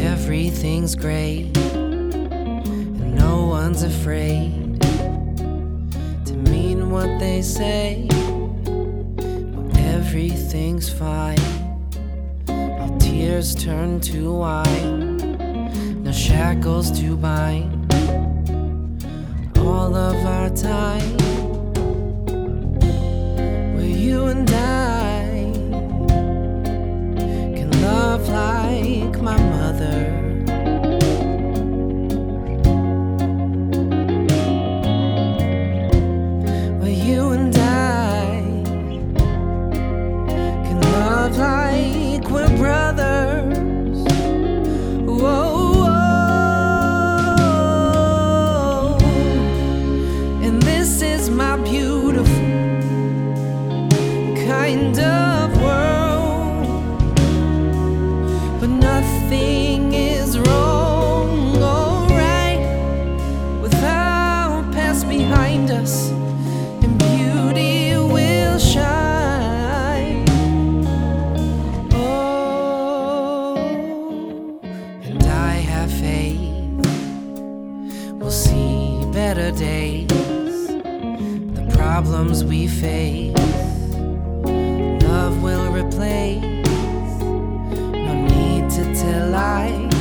everything's great, and no one's afraid to mean what they say. Well, everything's fine. All tears turn to wine. No shackles to bind all of our time. Where you and I can love like my mother. Where you and I can love like we're brothers. Whoa, whoa. And this is my beautiful kind of world, but nothing is wrong or right without past behind us, and beauty will shine. Oh, and I have faith we'll see better days. The problems we face, love will replace. No need to tell lies.